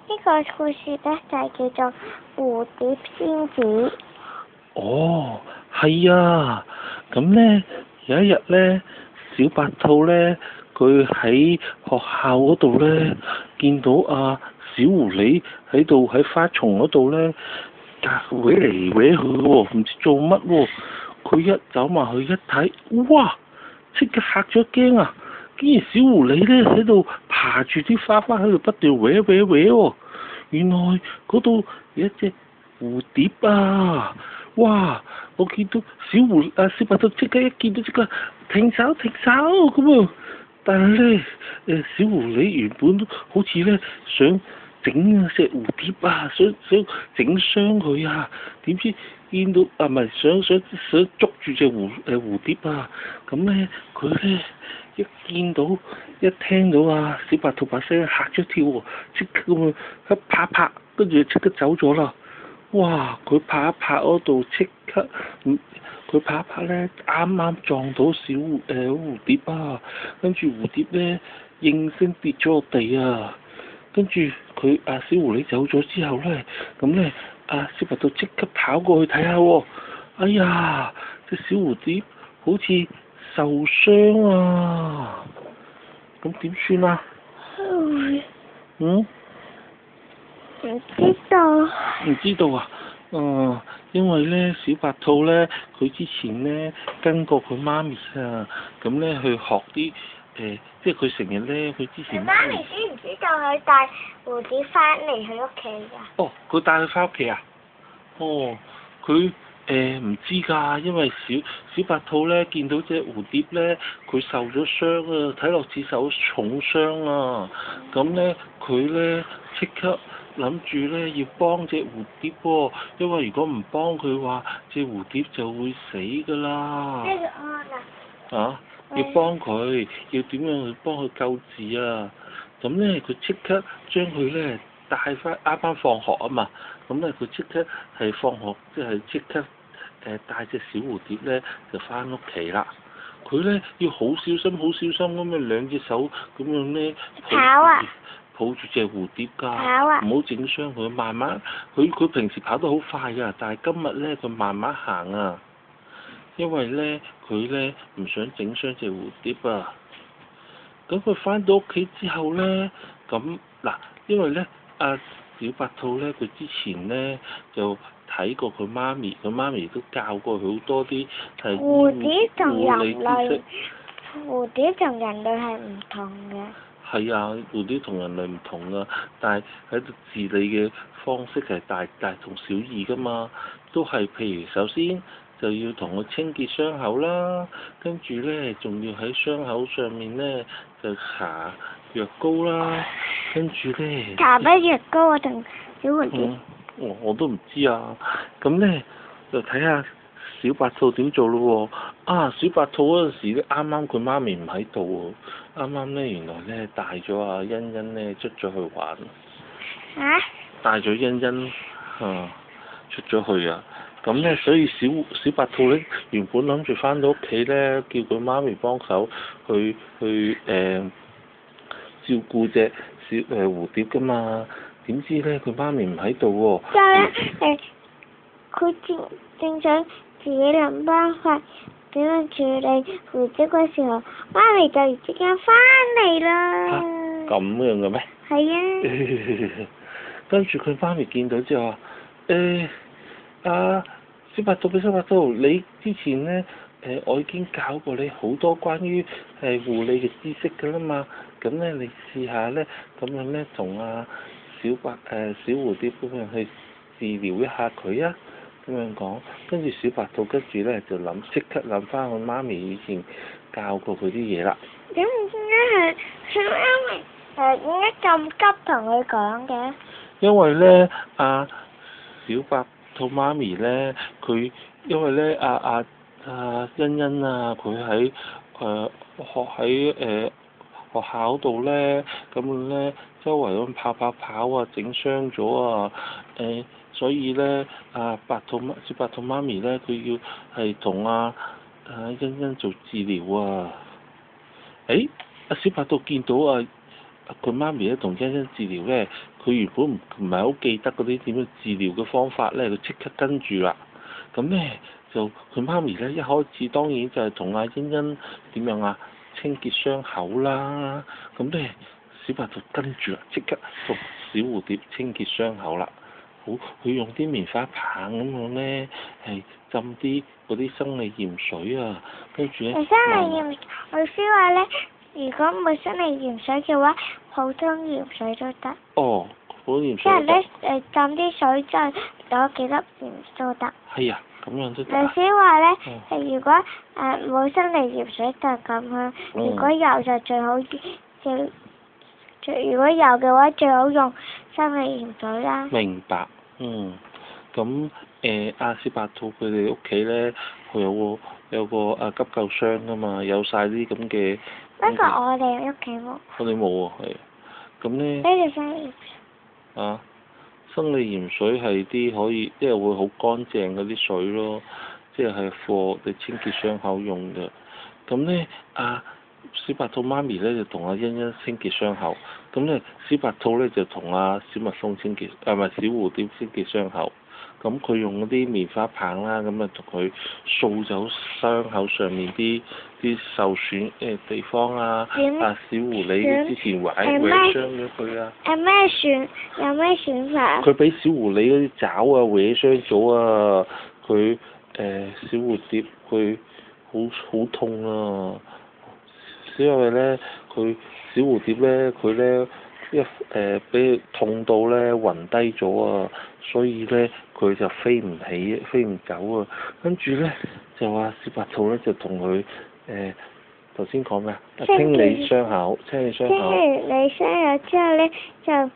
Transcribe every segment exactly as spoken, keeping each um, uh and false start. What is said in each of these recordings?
呢個故事咧就係叫做蝴蝶仙子。 哦，係啊，咁咧有一日咧，小白兔咧佢喺學校嗰度咧見到啊小狐狸喺度喺花叢嗰度咧，搲嚟搲去喎，唔知做乜喎。佢一走埋去一睇，哇！即刻嚇咗驚啊！竟然小狐狸咧喺度爬住啲花花喺度不斷搲搲搲喎。原來嗰度有一隻蝴蝶啊！哇！我見到小狐啊小白兔即刻一見到即刻停手停手咁啊！但係咧誒小狐狸原本都好似咧想整隻蝴蝶啊，想想整傷佢啊，點知見到啊唔係想想想捉住隻蝴誒蝴蝶啊，咁咧佢咧一見到一聽到啊小白兔把聲嚇咗跳喎，即刻咁啊一拍拍，跟住即刻走咗啦。哇！佢拍一拍嗰度即刻，嗯，佢拍一拍咧，啱啱撞到小誒、呃、蝴蝶啊，跟住蝴蝶咧應聲跌咗落地啊，跟住佢啊小狐狸走咗之後咧，咁咧啊小白兔即刻跑過去睇下喎，哎呀，隻小蝴蝶好似受傷啊，咁點算啊？嗯？ 唔知道。 唔知道啊，嗯，因為咧小白兔咧，佢之前咧跟過佢媽咪啊，咁咧去學啲誒、呃，即係佢成日咧，佢之前。 媽咪知唔知道佢帶蝴蝶翻嚟佢屋企㗎？ 哦，佢帶佢翻屋企啊？哦，佢誒唔知㗎，因為小小白兔咧見到隻蝴蝶咧，佢受咗傷啊，睇落似受重傷啊，咁咧佢咧即刻諗住咧要幫隻蝴蝶喎、哦，因為如果唔幫佢話，隻蝴蝶就會死㗎啦。 咩叫安啊？ 啊！要幫佢，要點樣去幫佢救治啊？咁咧佢即刻將佢咧帶翻啱啱放學啊嘛，咁咧佢即刻係放學，即係即刻誒帶隻小蝴蝶咧就翻屋企啦。佢咧要好小心，好小心咁樣兩隻手咁樣咧跑啊！ 抱住隻蝴蝶㗎， 啊！ 唔好整傷佢，慢慢。佢佢平時跑得好快㗎，但係今日咧佢慢慢行啊，因為咧佢咧唔想整傷隻蝴蝶啊。咁佢翻到屋企之後咧，咁嗱，因為咧阿小白兔咧佢之前咧就睇過佢媽咪，佢媽咪都教過佢好多啲係蝴蝶同人類類，蝴蝶同人類係唔同嘅。 係啊，蝴蝶同人類唔同啊，但係喺度治理嘅方式係大大同小異㗎嘛，都係譬如首先就要同佢清潔傷口啦，跟住咧仲要喺傷口上面咧就搽藥膏啦，跟住咧搽乜藥膏啊？同小蝴蝶？ 嗯，我我都唔知啊，咁咧就睇下小白兔點做咯喎。啊，小白兔嗰陣時咧，啱啱佢媽咪唔喺度喎，啱啱咧原來咧帶咗阿欣欣咧出咗去玩。 啊？ 帶咗欣欣啊出咗去啊，咁咧所以小小白兔咧原本諗住翻到屋企咧，叫佢媽咪幫手去去誒、呃、照顧隻小誒、呃、蝴蝶㗎嘛，點知咧佢媽咪唔喺度喎。 就係誒，佢正正想自己諗辦法點樣處理蝴蝶嘅時候，媽咪就即刻翻嚟啦。 咁樣嘅咩？ 係啊。 跟住佢媽咪見到之後話：誒、欸、啊，小白兔，小白兔，你之前咧誒、呃，我已經教過你好多關於誒護理嘅知識㗎啦嘛，咁咧你試下咧，咁樣咧同阿小白誒、呃、小蝴蝶咁樣去治療一下佢啊，咁樣講，跟住小白兔跟住咧就諗即刻諗翻佢媽咪以前教過佢啲嘢啦。 點解係小媽咪誒點解咁急同佢講嘅？ 因為咧，阿、啊、小白兔媽咪咧，佢因為咧，阿阿阿欣欣啊，佢喺誒學喺誒、呃、學校度咧，咁咧周圍咁跑跑跑啊，整傷咗啊，誒、呃，所以咧，阿、啊、白兔媽小白兔媽咪咧，佢要係同阿阿欣欣做治療啊。誒，阿小白兔見到啊佢媽咪咧同欣欣治療咧，佢原本唔唔係好記得嗰啲點樣治療嘅方法咧，佢即刻跟住啦。咁咧就佢媽咪咧一開始當然就係同阿欣欣點樣啊清潔傷口啦。咁咧小白兔跟住啦，即刻同小蝴蝶清潔傷口啦。好，佢用啲棉花棒咁樣咧，係浸啲嗰啲生理鹽水啊，跟住咧。 生理鹽，老師話咧，如果冇生理鹽水嘅話，普通鹽水都得。 哦，普通鹽水。 即係咧誒，浸啲水再攞幾粒鹽都得。 係啊，咁樣都得。 老師話咧， 嗯、 如果誒冇、呃、生理鹽水就咁樣，如果有就最好最最如果有嘅話最好用生理鹽水啦。 明白。嗯，咁誒阿小白兔佢哋屋企咧，佢有個有個啊急救箱噶嘛，有晒啲咁嘅。 不過我哋屋企冇。 我哋冇喎，係。咁咧。 呢個生理鹽水。 啊，生理鹽水係啲可以，即係會好乾淨嗰啲水咯，即係係貨你清潔傷口用嘅。咁咧，阿小白兔媽咪咧就同阿欣欣清潔傷口，咁咧小白兔咧就同阿小蜜蜂清潔，啊唔係小蝴蝶清潔傷口。咁佢用嗰啲棉花棒啦，咁啊同佢掃走傷口上面啲啲受損誒地方啊， 嗯、 啊小狐狸之前搲搲傷咗佢啊。 有咩損？有咩損法？ 佢俾小狐狸嗰啲爪啊搲傷咗啊！佢誒、呃、小蝴蝶佢好好痛啊！因為咧，佢小蝴蝶咧，佢咧一誒俾佢痛到咧暈低咗啊，所以咧佢就飛唔起，飛唔走啊。跟住咧就話小白兔咧就同佢誒頭先講咩啊？清理傷口，清理傷口。 清理傷口之後咧就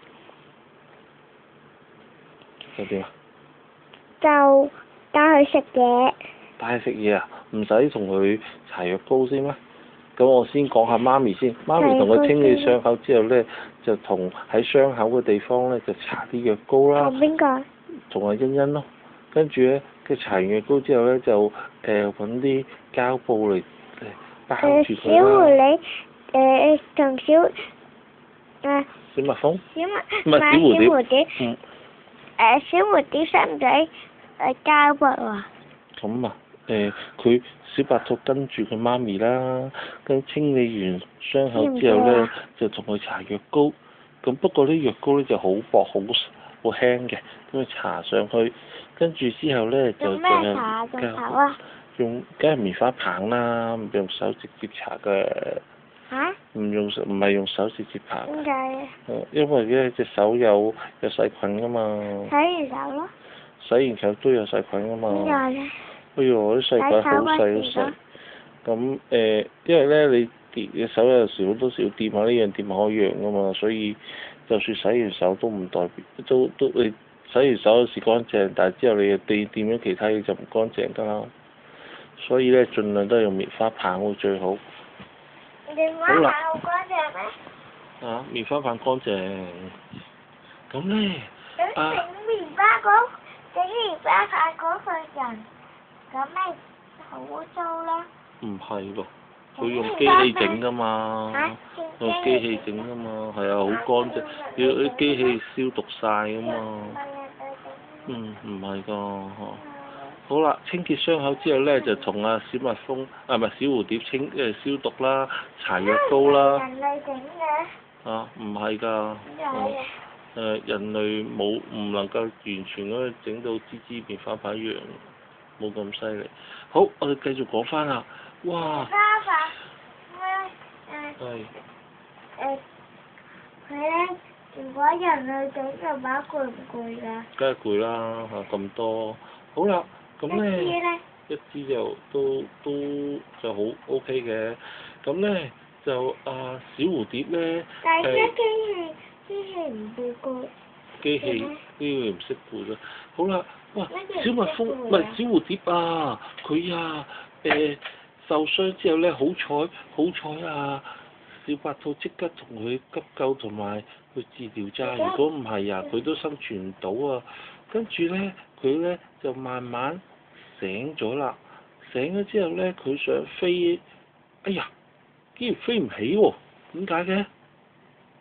就點啊？ 就帶佢食嘢。 帶佢食嘢啊？唔使同佢搽藥膏先咩？咁我先講下媽咪先，媽咪同佢清理傷口之後咧，就同喺傷口嘅地方咧就搽啲藥膏啦。 同邊個？ 同阿欣欣咯。跟住咧，佢搽完藥膏之後咧，就誒揾啲膠布嚟誒包住佢啦。 小狐狸誒同小誒。呃、 小蜜蜂。 小蜜唔係小蝴蝶。 小蝴蝶。 嗯。 誒小蝴蝶使唔使誒膠布啊？ 咁啊，誒佢、呃、小白兔跟住佢媽咪啦，跟清理完傷口之後咧，就同佢搽藥膏。咁不過啲藥膏咧就好薄好好輕嘅，咁佢搽上去，跟住之後咧就就用咩搽個頭啊？ 用梗係棉花棒啦，唔用手直接搽嘅。嚇、啊？唔用唔係用手直接搽。 點解？ 因為咧隻手有有細菌噶嘛。洗完手咯。 洗完手都有細菌噶嘛。 點解咧？ 哎呦，啲細菌好細好細。咁誒、呃，因為咧你掂嘅手有時好多時要掂下呢樣掂下嗰樣噶嘛，所以就算洗完手都唔代表都都你洗完手有時乾淨，但係之後你又掂掂咗其他嘢就唔乾淨㗎啦。所以咧，盡量都係用棉花棒會最好。 棉花棒好乾淨咩？ 啊，棉花棒乾淨。咁咧，啊。 整棉花棒，整棉花棒嗰個人，咁咪好污糟啦。唔係喎，佢用機器整㗎嘛， 啊、 用機器整㗎嘛，係啊，好乾淨，要啲機器消毒晒㗎嘛。嗯，唔係㗎，好啦，清潔傷口之後咧，就同阿小蜜蜂啊，唔係小蝴蝶清誒消毒啦，搽藥膏啦。 人類整嘅。 啊，唔係㗎。誒、呃，人類冇唔能夠完全可以整到支支棉花棒一樣，冇咁犀利。好，我哋繼續講翻啦。哇！ 棉花棒，誒誒。係。誒，佢咧，如果人類整嘅話，攰唔攰㗎？ 梗係攰啦，嚇咁多。好啦，咁咧。一支咧？一支就都都就好 O K 嘅。咁咧就啊小蝴蝶咧。 但係機器機器唔會攰。 機器呢個唔識攰㗎。好啦，哇！小蜜蜂唔係小蝴蝶啊，佢啊誒、呃、受傷之後咧，好彩好彩啊！小白兔即刻同佢急救同埋去治療咋。如果唔係啊，佢都生存唔到啊！跟住咧，佢咧就慢慢醒咗啦。醒咗之後咧，佢想飛，哎呀，竟然飛唔起喎！點解嘅？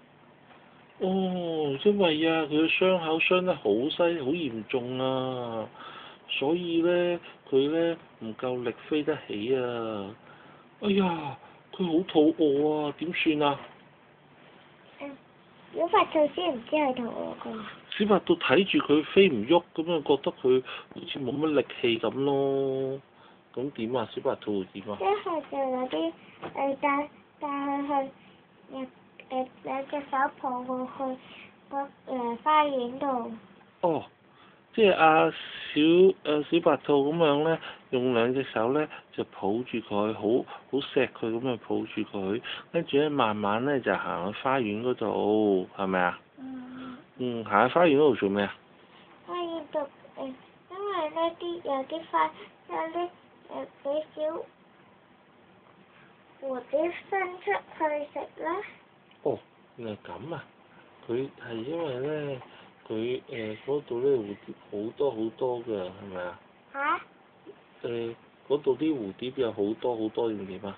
哦，因為啊，佢嘅傷口傷得好犀，好嚴重啊，所以咧佢咧唔夠力飛得起啊！哎呀，佢好肚餓啊，點算啊？ 嗯，小白兔知唔知佢肚餓㗎？ 小白兔睇住佢飛唔喐，咁啊覺得佢好似冇乜力氣咁咯。咁點啊？小白兔點啊？ 即係就有啲誒帶帶佢去誒誒兩隻手抱佢去個誒花園度。 哦，即係阿小誒、呃、小白兔咁樣咧，用兩隻手咧就抱住佢，好好錫佢咁樣抱住佢，跟住咧慢慢咧就行去花園嗰度，係咪啊？ 嗯。 嗯，行去花園嗰度做咩啊？ 花園度誒，因為呢啲有啲花有啲誒俾小蝴蝶伸出去食啦。 哦，原來咁啊！佢係因為咧，佢誒嗰度咧蝴蝶好多好多㗎，係咪啊？ 嚇？ 誒，嗰度啲蝴蝶有好多好多定點啊？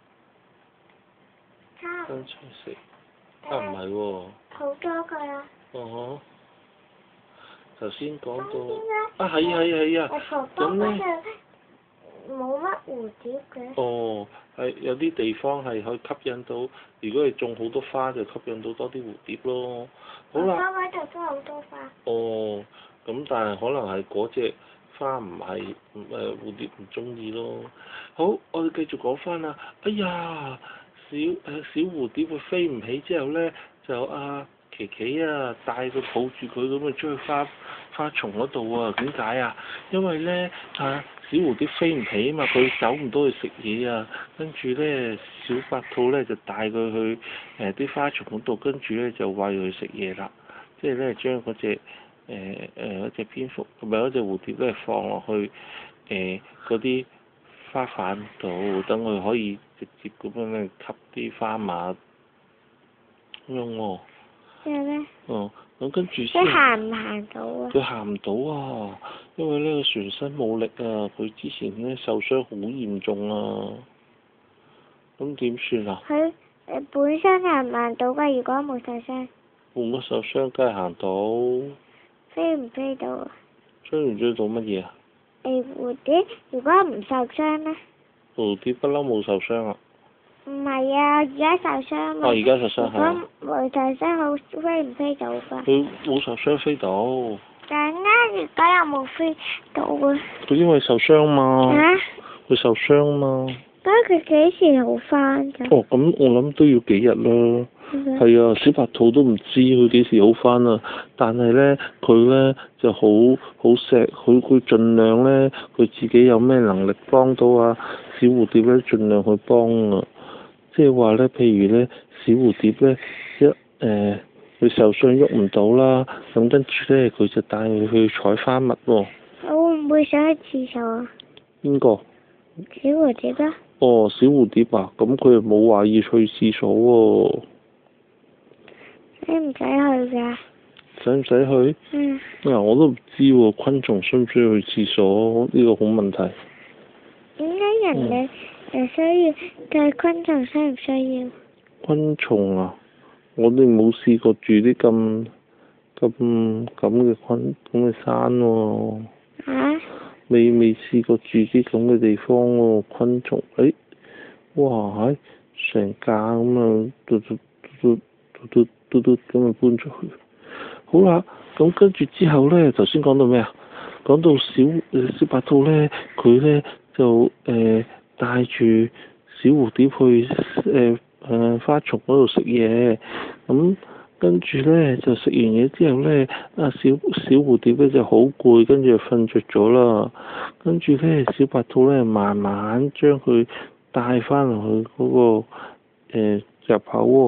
差。 伸出食。啊，唔係喎。 好多㗎啦。 哦呵。頭先講到。 咁啊，係啊係啊係啊。咁咧。 冇乜蝴蝶嘅。 哦，係有啲地方係可以吸引到，如果係種好多花就吸引到多啲蝴蝶咯。好啦。 花嗰度都好多花。 哦，咁但係可能係嗰隻花唔係誒蝴蝶唔中意咯。好，我哋繼續講翻啦。哎呀，小誒、呃、小蝴蝶佢飛唔起之後咧，就阿琪琪啊帶佢抱住佢咁啊出去花花叢嗰度啊。點解啊？因為咧啊。小蝴蝶飛唔起啊嘛，佢走唔到去食嘢啊，跟住咧小白兔咧就帶佢去誒啲、呃、花叢嗰度，跟住咧就餵佢食嘢啦，即係咧將嗰隻誒誒嗰隻蝙蝠同埋嗰隻蝴蝶咧放落去誒嗰啲花瓣度，等佢可以直接咁樣咧吸啲花蜜咁樣喎。 咩咧？ 哦。咁跟住佢行唔行到啊？ 佢行唔到啊，因為呢個全身冇力啊，佢之前咧受傷好嚴重啊，咁點算啊？ 佢誒本身行唔行到㗎？如果冇受傷。 冇乜受傷，梗係行到。 飛唔飛到啊？ 追唔追到乜嘢啊？ 誒蝴蝶，如果唔受傷咧？ 蝴蝶不嬲冇受傷啊。 唔係啊，而家受傷啊嘛。 哦，而家受傷係啊。 如果冇受傷，好飛唔飛到㗎？ 佢冇受傷飛到。 但係咧，而家又冇飛到啊。 佢因為受傷嘛。 嚇？ 佢受傷嘛。 咁佢幾時好返㗎？ 哦，咁我諗都要幾日啦。係啊，小白兔都唔知佢幾時好返啊！但係咧，佢咧就好好錫佢，佢盡量咧，佢自己有咩能力幫到啊小蝴蝶咧，盡量去幫啊！即係話咧，譬如咧，小蝴蝶咧一誒，佢、呃、受傷喐唔到啦，咁跟住咧，佢就帶佢去採花蜜喎、哦。 我會唔會想去廁所啊？邊個？ 小蝴蝶啊？ 哦，小蝴蝶啊，咁佢又冇話要去廁所喎、哦。 使唔使去㗎？ 使唔使去？ 嗯。 嗱、啊，我都唔知喎，昆蟲需唔需要去廁所？呢、這個好問題。 點解人類誒需要？但係昆蟲需唔需要？ 昆蟲啊，我哋冇試過住啲咁咁咁嘅昆咁嘅山喎、啊。嚇、啊？未未試過住啲咁嘅地方喎、啊，昆蟲，誒、哎，哇，係成架咁啊，嘟嘟嘟嘟嘟嘟嘟咁啊搬出去。好啦，咁跟住之後咧，頭先講到咩啊？講到小小白兔咧，佢咧就誒帶住小蝴蝶去誒誒、呃、花叢嗰度食嘢，咁跟住咧就食完嘢之後咧，啊小小蝴蝶咧就好攰，跟住就瞓着咗啦。跟住咧，小白兔咧慢慢將佢帶翻落去嗰、那個誒、呃、入口喎、哦。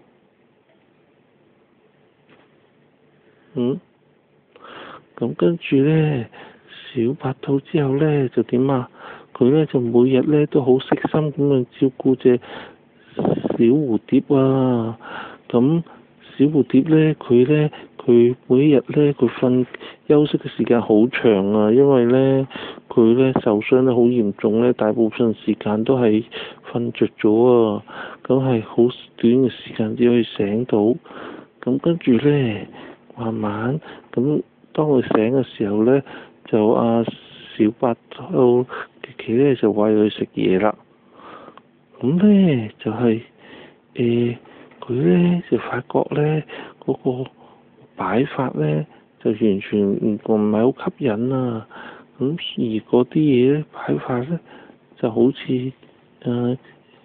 嗯，咁跟住咧，小白兔之後咧就點啊？佢咧就每日咧都好悉心咁樣照顧隻小蝴蝶啊。咁小蝴蝶咧，佢咧佢每一日咧佢瞓休息嘅時間好長啊，因為咧佢咧受傷得好嚴重咧，大部分時間都係瞓着咗啊。咁係好短嘅時間只可以醒到。 咁跟住咧，慢慢咁當佢醒嘅時候咧，就阿、啊、小白兔琪琪咧就餵佢食嘢啦。咁咧就係誒佢咧就發覺咧嗰、那個擺法咧就完全唔唔係好吸引啊。咁而嗰啲嘢咧擺法咧就好似誒。呃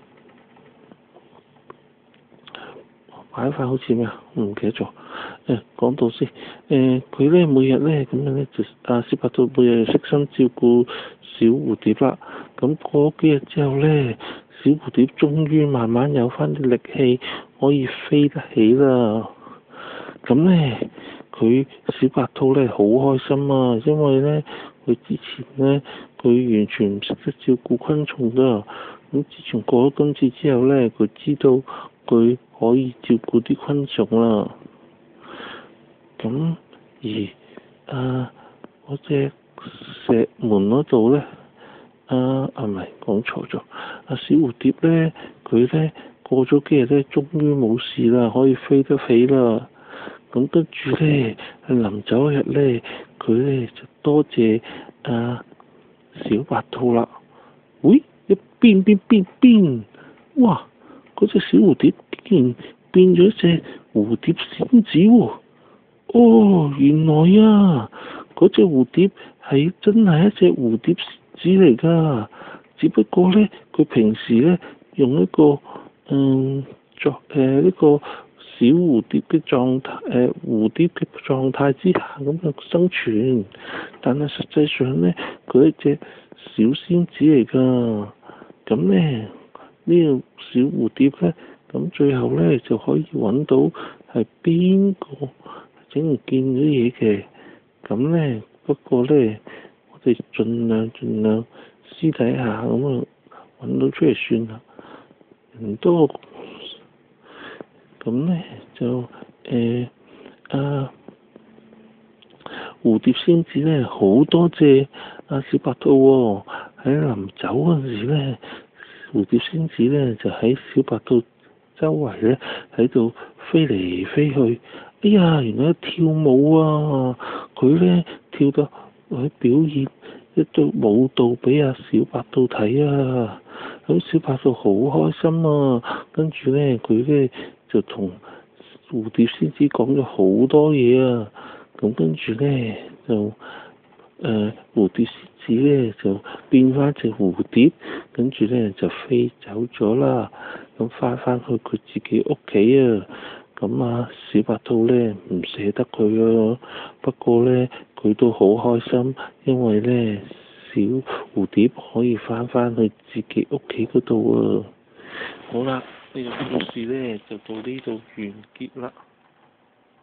擺法好似咩啊？唔記得咗。誒講到先，誒佢咧每日咧咁樣咧就啊小白兔每日悉心照顧小蝴蝶啦。咁過幾日之後咧，小蝴蝶終於慢慢有翻啲力氣，可以飛得起啦。咁咧佢小白兔咧好開心啊，因為咧佢之前咧佢完全唔識得照顧昆蟲噶。咁自從過咗今次之後咧，佢知道佢可以照顧啲昆蟲啦。咁而啊嗰隻石門嗰度咧，啊啊唔係講錯咗，啊小蝴蝶咧佢咧過咗幾日咧，終於冇事啦，可以飛得起啦。咁跟住咧，臨走一日咧，佢咧就多謝啊小白兔啦。喂！一變變變變，哇！嗰隻小蝴蝶竟然變咗一隻蝴蝶仙子喎！哦，原來啊，嗰隻蝴蝶係真係一隻蝴蝶仙子嚟㗎，只不過咧，佢平時咧用一個嗯作誒呢個小蝴蝶嘅狀態，誒、呃、蝴蝶嘅狀態之下咁樣生存，但係實際上咧，佢係一隻小仙子嚟㗎。咁咧呢個小蝴蝶咧，咁最後咧就可以揾到係邊個整唔見咗嘢嘅。咁咧不過咧，我哋盡量盡量私底下咁啊揾到出嚟算啦，唔多。咁咧就誒啊蝴蝶仙子咧好多謝阿小白兔喎。喺臨走嗰陣時咧，蝴蝶仙子咧就喺小白兔周圍咧喺度飛嚟飛去。哎呀，原來跳舞啊！佢咧跳到去表演一對舞蹈俾阿小白兔睇啊！咁小白兔好開心啊！跟住咧佢咧就同蝴蝶仙子講咗好多嘢啊！咁跟住咧就誒、呃、蝴蝶仙子咧就變翻隻蝴蝶，跟住咧就飛走咗啦。咁翻返去佢自己屋企啊！咁啊小白兔咧唔捨得佢啊，不過咧佢都好開心，因為咧小蝴蝶可以翻返去自己屋企嗰度啊！好啦，呢個故事咧就到呢度完結啦。